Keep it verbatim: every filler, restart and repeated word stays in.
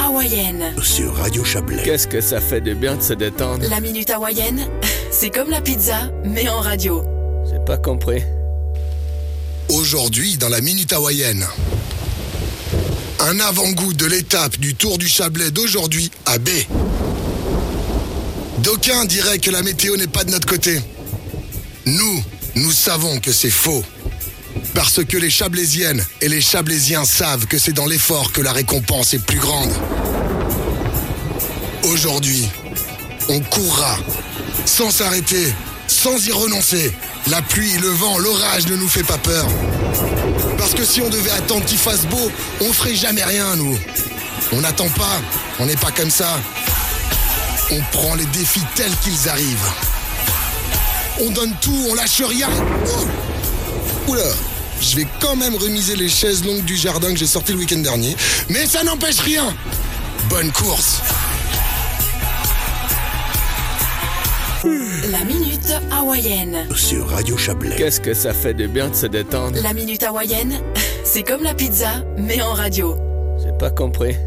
hawaïenne. Sur Radio Chablais. Qu'est-ce que ça fait de bien de se détendre. La minute hawaïenne, c'est comme la pizza, mais en radio. J'ai pas compris. Aujourd'hui, dans la minute hawaïenne, un avant-goût de l'étape du Tour du Chablais d'aujourd'hui à B. D'aucuns diraient que la météo n'est pas de notre côté. Nous, nous savons que c'est faux. Parce que les Chablaisiennes et les Chablaisiens savent que c'est dans l'effort que la récompense est plus grande. Aujourd'hui, on courra, sans s'arrêter, sans y renoncer. La pluie, le vent, l'orage ne nous fait pas peur. Parce que si on devait attendre qu'il fasse beau, on ferait jamais rien, nous. On n'attend pas, on n'est pas comme ça. On prend les défis tels qu'ils arrivent. On donne tout, on lâche rien. Oh. Oula, je vais quand même remiser les chaises longues du jardin que j'ai sorti le week-end dernier. Mais ça n'empêche rien. Bonne course. La minute hawaïenne. Sur Radio Chablais. Qu'est-ce que ça fait de bien de se détendre. La minute hawaïenne, c'est comme la pizza, mais en radio. J'ai pas compris.